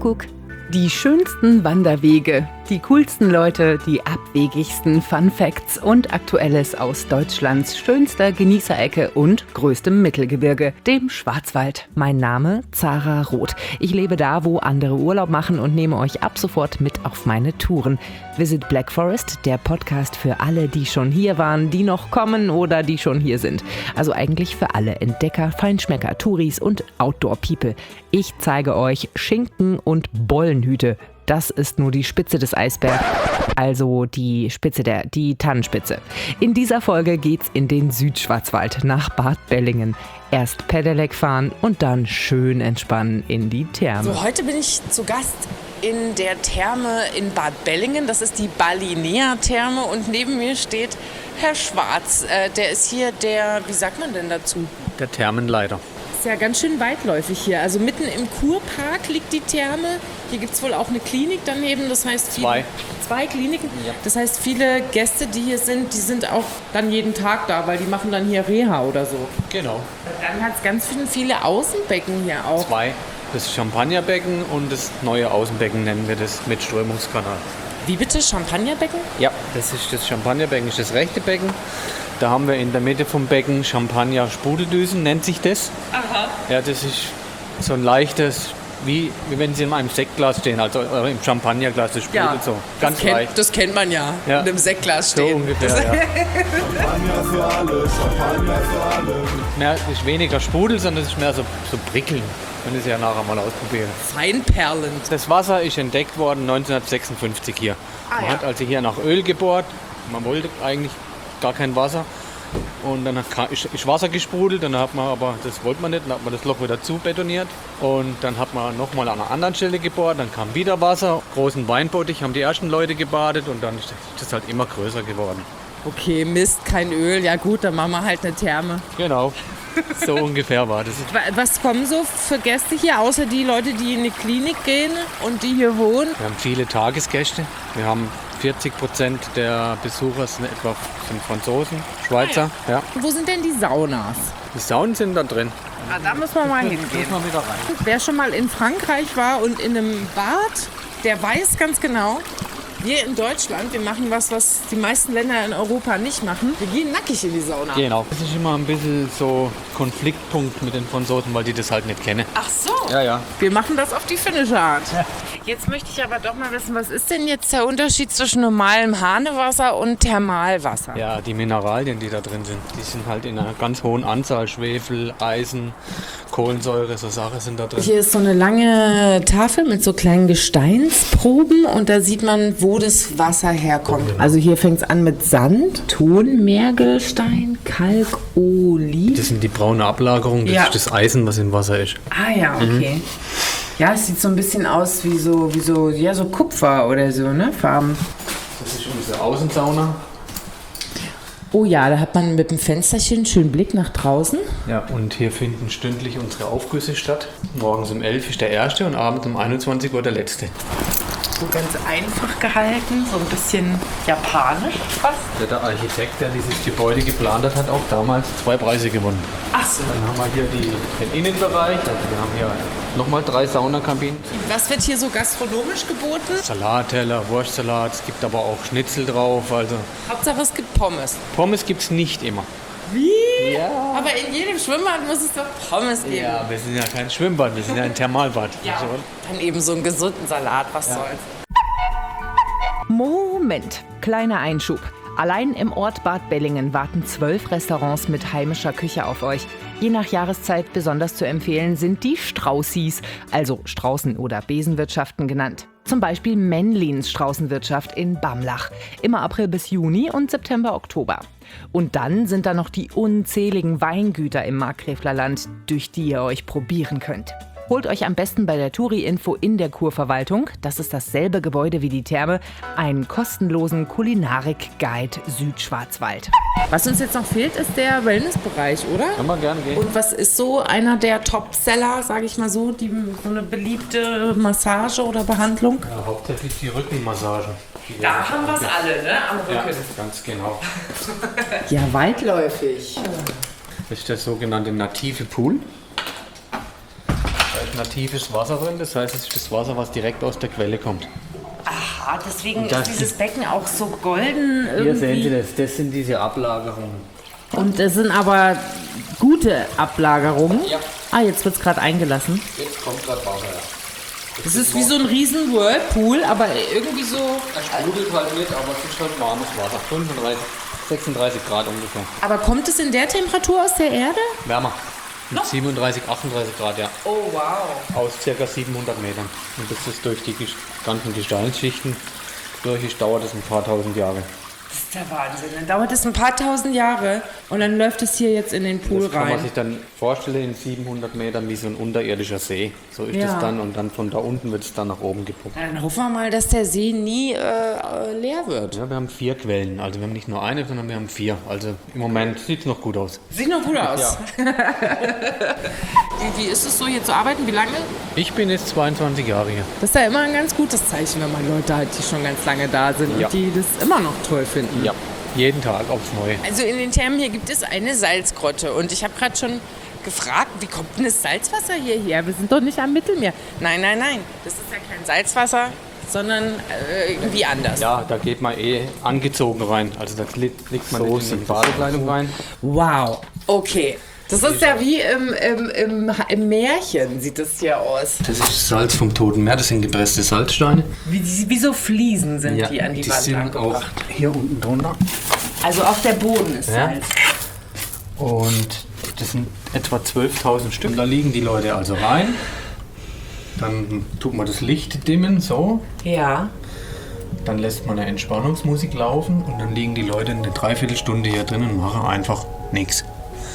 Kuckuck. Die schönsten Wanderwege, die coolsten Leute, die abwegigsten Fun Facts und Aktuelles aus Deutschlands schönster Genießerecke und größtem Mittelgebirge, dem Schwarzwald. Mein Name Zara Roth. Ich lebe da, wo andere Urlaub machen und nehme euch ab sofort mit auf meine Touren. Visit Black Forest, der Podcast für alle, die schon hier waren, die noch kommen oder die schon hier sind. Also eigentlich für alle Entdecker, Feinschmecker, Touris und Outdoor-People. Ich zeige euch Schinken und Bollenhüte. Das ist nur die Spitze des Eisbergs, also die Tannenspitze. In dieser Folge geht's in den Südschwarzwald nach Bad Bellingen. Erst Pedelec fahren und dann schön entspannen in die Therme. So, heute bin ich zu Gast in der Therme in Bad Bellingen. Das ist die Balinea-Therme und neben mir steht Herr Schwarz. Der ist hier der, wie sagt man denn dazu? Der Thermenleiter. Ist ja ganz schön weitläufig hier. Also mitten im Kurpark liegt die Therme. Hier gibt es wohl auch eine Klinik daneben. Das heißt, zwei Kliniken. Ja. Das heißt, viele Gäste, die hier sind, die sind auch dann jeden Tag da, weil die machen dann hier Reha oder so. Genau. Dann hat es ganz viele Außenbecken hier auch. Zwei. Das Champagnerbecken und das neue Außenbecken nennen wir das mit Strömungskanal. Wie bitte? Champagnerbecken? Ja, das ist das Champagnerbecken, ist das rechte Becken. Da haben wir in der Mitte vom Becken Champagner-Sprudeldüsen, nennt sich das. Aha. Ja, das ist so ein leichtes, wie wenn sie in einem Sektglas stehen, also im Champagnerglas, das sprudelt ja, so. Ganz leicht. Das kennt man ja, in einem Sektglas stehen. So ungefähr, ja. Champagner für alle, Champagner für alle. Mehr ist weniger Sprudel, sondern es ist mehr so prickeln. Können Sie ja nachher mal ausprobieren. Feinperlend. Das Wasser ist entdeckt worden 1956 hier. Man hat also hier nach Öl gebohrt. Man wollte eigentlich gar kein Wasser. Und dann ist Wasser gesprudelt. Dann hat man aber, das wollte man nicht, dann hat man das Loch wieder zu betoniert. Und dann hat man nochmal an einer anderen Stelle gebohrt. Dann kam wieder Wasser. Großen Weinbottich haben die ersten Leute gebadet. Und dann ist das halt immer größer geworden. Okay, Mist, kein Öl. Ja gut, dann machen wir halt eine Therme. Genau. So ungefähr war das. Was kommen so für Gäste hier, außer die Leute, die in eine Klinik gehen und die hier wohnen? Wir haben viele Tagesgäste. Wir haben 40% der Besucher sind Franzosen, Schweizer. Ja. Wo sind denn die Saunas? Die Saunen sind da drin. Da müssen wir mal hingehen. Wieder rein. Wer schon mal in Frankreich war und in einem Bad, der weiß ganz genau, wir in Deutschland, wir machen was die meisten Länder in Europa nicht machen. Wir gehen nackig in die Sauna. Genau. Das ist immer ein bisschen so Konfliktpunkt mit den Franzosen, weil die das halt nicht kennen. Ach so. Ja. Wir machen das auf die finnische Art. Ja. Jetzt möchte ich aber doch mal wissen, was ist denn jetzt der Unterschied zwischen normalem Hahnewasser und Thermalwasser? Ja, die Mineralien, die da drin sind, die sind halt in einer ganz hohen Anzahl. Schwefel, Eisen, Kohlensäure, so Sachen sind da drin. Hier ist so eine lange Tafel mit so kleinen Gesteinsproben und da sieht man, wo das Wasser herkommt. Genau. Also hier fängt es an mit Sand, Ton, Meergestein, Kalk, Olith. Das sind die braune Ablagerung, das ist das Eisen, was im Wasser ist. Ah ja, okay. Ja, es sieht so ein bisschen aus wie so Kupfer oder so, ne? Farben. Das ist unsere Außensauna. Oh ja, da hat man mit dem Fensterchen einen schönen Blick nach draußen. Ja, und hier finden stündlich unsere Aufgüsse statt. Morgens um 11 ist der erste und abends um 21 Uhr der letzte. So ganz einfach gehalten, so ein bisschen japanisch fast. Der Architekt, der dieses Gebäude geplant hat, hat auch damals 2 Preise gewonnen. Ach so. Dann haben wir hier den Innenbereich, also wir haben hier nochmal 3 Saunakabinen. Was wird hier so gastronomisch geboten? Salatteller, Wurstsalat, es gibt aber auch Schnitzel drauf. Also Hauptsache es gibt Pommes. Pommes gibt es nicht immer. Wie? Ja. Aber in jedem Schwimmbad muss es doch Pommes geben. Ja, wir sind ja kein Schwimmbad, wir sind ja ein Thermalbad. Ja, dann eben so einen gesunden Salat, was soll's. Moment, kleiner Einschub. Allein im Ort Bad Bellingen warten 12 Restaurants mit heimischer Küche auf euch. Je nach Jahreszeit besonders zu empfehlen sind die Straußis, also Straußen- oder Besenwirtschaften genannt. Zum Beispiel Männlins Straußenwirtschaft in Bamlach. Immer April bis Juni und September, Oktober. Und dann sind da noch die unzähligen Weingüter im Markgräflerland, durch die ihr euch probieren könnt. Holt euch am besten bei der Touri-Info in der Kurverwaltung, das ist dasselbe Gebäude wie die Therme, einen kostenlosen Kulinarik-Guide Südschwarzwald. Was uns jetzt noch fehlt, ist der Wellnessbereich, oder? Kann man gerne gehen. Und was ist so einer der Top-Seller, sage ich mal so, so eine beliebte Massage oder Behandlung? Ja, hauptsächlich die Rückenmassage. Da haben wir es alle, ne? Am Rücken. Ja, ganz genau. Ja, weitläufig. Das ist der sogenannte native Pool. natives Wasser drin, das heißt, es ist das Wasser, was direkt aus der Quelle kommt. Aha, deswegen ist dieses Becken auch so golden irgendwie. Hier sehen Sie das sind diese Ablagerungen. Und das sind aber gute Ablagerungen. Ja. Ah, jetzt wird es gerade eingelassen. Jetzt kommt gerade Wasser. Das ist wie so ein riesen Whirlpool, aber irgendwie so... Es sprudelt halt nicht, aber es ist halt warmes Wasser. 35, 36 Grad ungefähr. Aber kommt es in der Temperatur aus der Erde? Wärmer. Mit 37, 38 Grad, ja. Oh, wow. Aus ca. 700 Metern. Und das ist durch die ganzen Gesteinsschichten durch ist, dauert es ein paar tausend Jahre. Das ist der Wahnsinn. Dann dauert es ein paar tausend Jahre und dann läuft es hier jetzt in den Pool Das kann man rein. sich dann vorstellen in 700 Metern wie so ein unterirdischer See. So ist Ja. es dann und dann von da unten wird es dann nach oben gepumpt. Dann hoffen wir mal, dass der See nie leer wird. Ja, wir haben 4 Quellen. Also wir haben nicht nur eine, sondern wir haben 4. Also im Moment sieht es noch gut aus. Sieht noch gut aus. Ja. Wie ist es so, hier zu arbeiten? Wie lange? Ich bin jetzt 22 Jahre hier. Das ist ja immer ein ganz gutes Zeichen, wenn man Leute hat, die schon ganz lange da sind Ja. und die das immer noch toll finden. Ja, jeden Tag aufs Neue. Also in den Thermen hier gibt es eine Salzgrotte und ich habe gerade schon gefragt, wie kommt denn das Salzwasser hierher? Wir sind doch nicht am Mittelmeer. Nein, nein, nein, das ist ja kein Salzwasser, sondern irgendwie anders. Ja, da geht man angezogen rein. Also da legt man so in die Badekleidung rein. Wow, okay. Das ist ja wie im Märchen, sieht das hier aus. Das ist Salz vom Toten Meer, das sind gepresste Salzsteine. Wie so Fliesen sind die an die Wand sind auch angebracht. hier unten drunter. Also auch der Boden ist Ja. Salz. Und das sind etwa 12.000 Stück. Und da liegen die Leute also rein. Dann tut man das Licht dimmen, so. Ja. Dann lässt man eine Entspannungsmusik laufen und dann liegen die Leute eine Dreiviertelstunde hier drin und machen einfach nichts.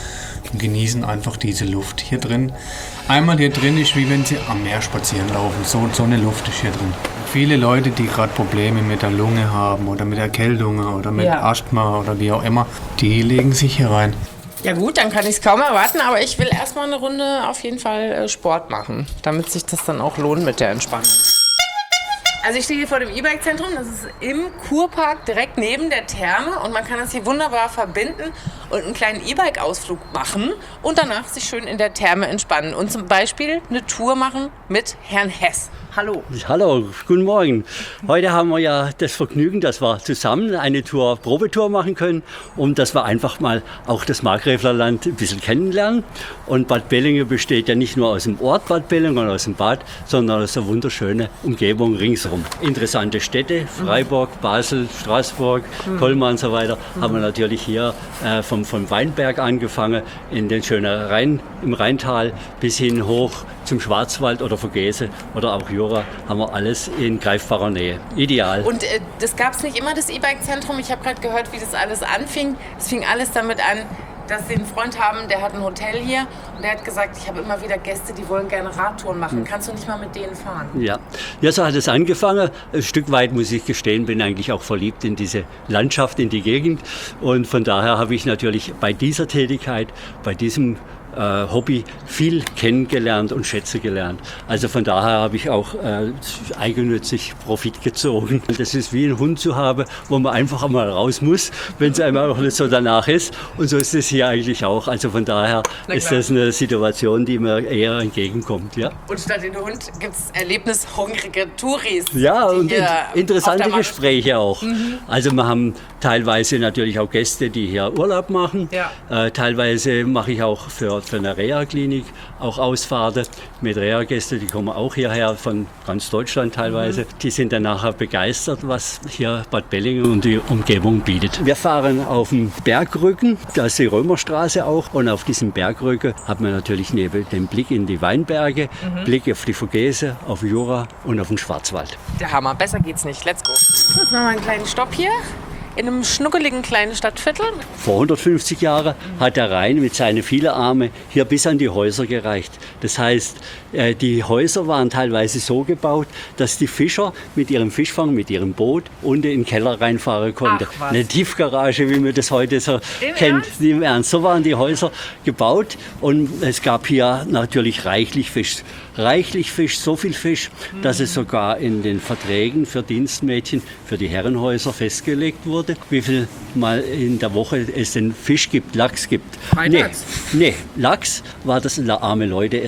Und genießen einfach diese Luft hier drin. Einmal hier drin ist, wie wenn sie am Meer spazieren laufen. So eine Luft ist hier drin. Viele Leute, die gerade Probleme mit der Lunge haben oder mit Erkältungen oder mit Asthma oder wie auch immer, die legen sich hier rein. Ja gut, dann kann ich es kaum erwarten, aber ich will erstmal eine Runde auf jeden Fall Sport machen, damit sich das dann auch lohnt mit der Entspannung. Also ich stehe hier vor dem E-Bike-Zentrum, das ist im Kurpark direkt neben der Therme und man kann das hier wunderbar verbinden und einen kleinen E-Bike-Ausflug machen und danach sich schön in der Therme entspannen und zum Beispiel eine Tour machen mit Herrn Hess. Hallo. Hallo, guten Morgen. Heute haben wir ja das Vergnügen, dass wir zusammen eine Probetour machen können und dass wir einfach mal auch das Markgräflerland ein bisschen kennenlernen. Und Bad Bellinge besteht ja nicht nur aus dem Ort Bad Bellinge und aus dem Bad, sondern aus einer wunderschönen Umgebung ringsherum. Interessante Städte, Freiburg, Basel, Straßburg, Colmar und so weiter, haben wir natürlich hier vom Weinberg angefangen, in den schönen im Rheintal bis hin hoch zum Schwarzwald oder Vogese oder auch Jura, haben wir alles in greifbarer Nähe. Ideal. Und das gab es nicht immer, das E-Bike-Zentrum. Ich habe gerade gehört, wie das alles anfing. Es fing alles damit an, dass sie einen Freund haben, der hat ein Hotel hier und der hat gesagt, ich habe immer wieder Gäste, die wollen gerne Radtouren machen. Kannst du nicht mal mit denen fahren? Ja, so hat es angefangen. Ein Stück weit, muss ich gestehen, bin eigentlich auch verliebt in diese Landschaft, in die Gegend. Und von daher habe ich natürlich bei dieser Tätigkeit, bei diesem Hobby viel kennengelernt und schätzen gelernt. Also von daher habe ich auch eigennützig Profit gezogen. Das ist wie ein Hund zu haben, wo man einfach einmal raus muss, wenn es einem auch nicht so danach ist. Und so ist es hier eigentlich auch. Also von daher ist das eine Situation, die mir eher entgegenkommt. Ja. Und statt den Hund gibt es erlebnishungrige Touris. Ja, und hier interessante auf der Gespräche auch. Also wir haben teilweise natürlich auch Gäste, die hier Urlaub machen. Ja. Teilweise mache ich auch für eine Reha-Klinik auch Ausfahrten mit Reha-Gästen, die kommen auch hierher von ganz Deutschland teilweise. Die sind dann nachher begeistert, was hier Bad Bellinge und die Umgebung bietet. Wir fahren auf dem Bergrücken, da ist die Römerstraße auch, und auf diesem Bergrücken hat man natürlich neben dem Blick in die Weinberge, Blick auf die Vogese, auf Jura und auf den Schwarzwald. Der Hammer, besser geht's nicht. Let's go. Jetzt machen wir einen kleinen Stopp hier. In einem schnuckeligen kleinen Stadtviertel. Vor 150 Jahren hat der Rhein mit seinen vielen Armen hier bis an die Häuser gereicht. Das heißt, die Häuser waren teilweise so gebaut, dass die Fischer mit ihrem Fischfang, mit ihrem Boot unten in den Keller reinfahren konnten. Ach, was. Eine Tiefgarage, wie man das heute so kennt. Im Ernst. So waren die Häuser gebaut und es gab hier natürlich reichlich Fisch. Reichlich Fisch, so viel Fisch, dass es sogar in den Verträgen für Dienstmädchen, für die Herrenhäuser festgelegt wurde, wie viel mal in der Woche es den Fisch gibt, Lachs gibt. Freitags? Nee, Lachs war das arme Leute essen.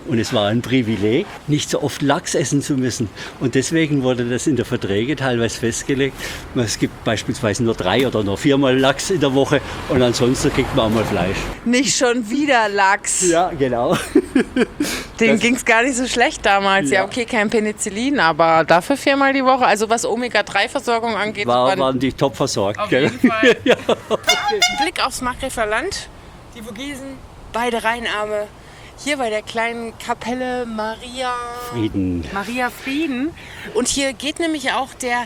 Und es war ein Privileg, nicht so oft Lachs essen zu müssen. Und deswegen wurde das in der Verträge teilweise festgelegt. Es gibt beispielsweise nur 3 oder nur 4 Mal Lachs in der Woche und ansonsten kriegt man auch mal Fleisch. Nicht schon wieder Lachs. Ja, genau. Denen ging es gar nicht so schlecht damals. Ja, okay, kein Penicillin, aber dafür 4-mal die Woche. Also was Omega-3-Versorgung angeht. Waren die top versorgt. Auf jeden Fall. Ja. Blick aufs Markgräfler Land, die Vogesen, beide Rheinarme. Hier bei der kleinen Kapelle Maria Frieden. Und hier geht nämlich auch der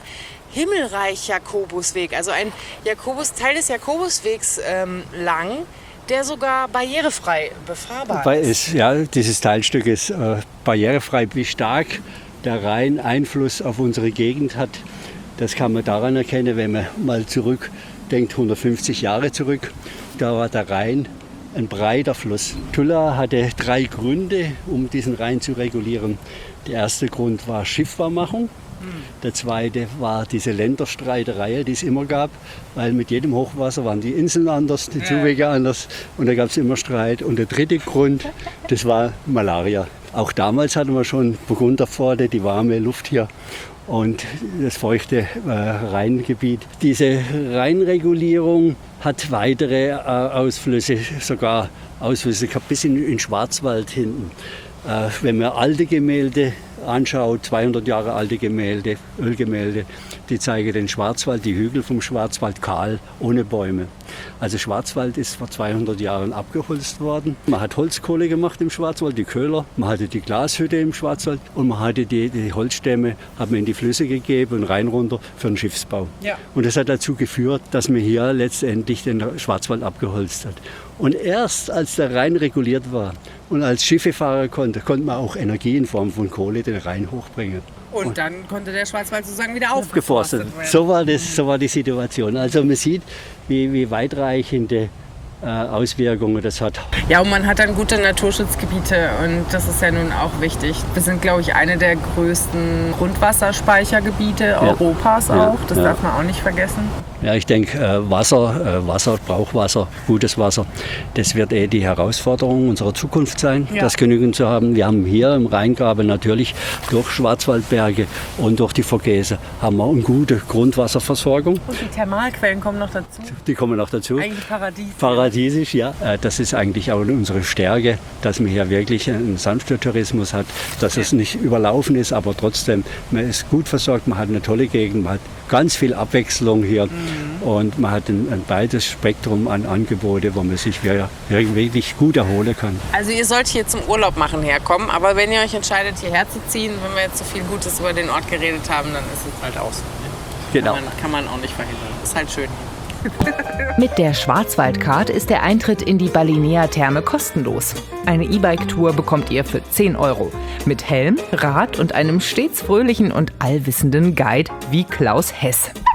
Himmelreich-Jakobusweg, also ein Teil des Jakobuswegs lang, der sogar barrierefrei befahrbar ist. Dieses Teilstück ist barrierefrei. Wie stark der Rhein Einfluss auf unsere Gegend hat, das kann man daran erkennen, wenn man mal zurückdenkt, 150 Jahre zurück. Da war der Rhein ein breiter Fluss. Tulla hatte 3 Gründe, um diesen Rhein zu regulieren. Der erste Grund war Schiffbarmachung. Der zweite war diese Länderstreiterei, die es immer gab, weil mit jedem Hochwasser waren die Inseln anders, die Zuwege anders und da gab es immer Streit. Und der dritte Grund, das war Malaria. Auch damals hatten wir schon Burgunderpforte, die warme Luft hier und das feuchte Rheingebiet. Diese Rheinregulierung hat weitere Ausflüsse, sogar Ausflüsse gehabt, bis in Schwarzwald hinten. Wenn man alte Gemälde anschaut, 200 Jahre alte Gemälde, Ölgemälde, die zeigen den Schwarzwald, die Hügel vom Schwarzwald kahl, ohne Bäume. Also Schwarzwald ist vor 200 Jahren abgeholzt worden. Man hat Holzkohle gemacht im Schwarzwald, die Köhler. Man hatte die Glashütte im Schwarzwald und man hatte die Holzstämme, hat man in die Flüsse gegeben und rein runter für den Schiffsbau. Ja. Und das hat dazu geführt, dass man hier letztendlich den Schwarzwald abgeholzt hat. Und erst als der Rhein reguliert war und als Schiffe fahren konnte man auch Energie in Form von Kohle den Rhein hochbringen. Und dann konnte der Schwarzwald sozusagen wieder aufgeforstet werden. So war die Situation. Also man sieht, wie weitreichende Auswirkungen das hat. Ja, und man hat dann gute Naturschutzgebiete und das ist ja nun auch wichtig. Wir sind, glaube ich, eine der größten Grundwasserspeichergebiete Europas auch. Das darf man auch nicht vergessen. Ja, ich denke, Wasser, Brauchwasser, gutes Wasser, das wird die Herausforderung unserer Zukunft sein, das genügend zu haben. Wir haben hier im Rheingraben natürlich durch Schwarzwaldberge und durch die Vogesen haben wir eine gute Grundwasserversorgung. Und die Thermalquellen kommen noch dazu? Die kommen noch dazu. Eigentlich Paradiesisch, ja. Das ist eigentlich auch unsere Stärke, dass man hier wirklich einen sanften Tourismus hat, dass es nicht überlaufen ist, aber trotzdem, man ist gut versorgt, man hat eine tolle Gegend, man hat ganz viel Abwechslung hier und man hat ein breites Spektrum an Angebote, wo man sich wirklich gut erholen kann. Also ihr sollt hier zum Urlaub machen herkommen, aber wenn ihr euch entscheidet, hierher zu ziehen, wenn wir jetzt so viel Gutes über den Ort geredet haben, dann ist es halt auch so. Genau. Kann man auch nicht verhindern. Ist halt schön. Mit der Schwarzwaldcard ist der Eintritt in die Balinea-Therme kostenlos. Eine E-Bike-Tour bekommt ihr für 10 €. Mit Helm, Rad und einem stets fröhlichen und allwissenden Guide wie Klaus Hess.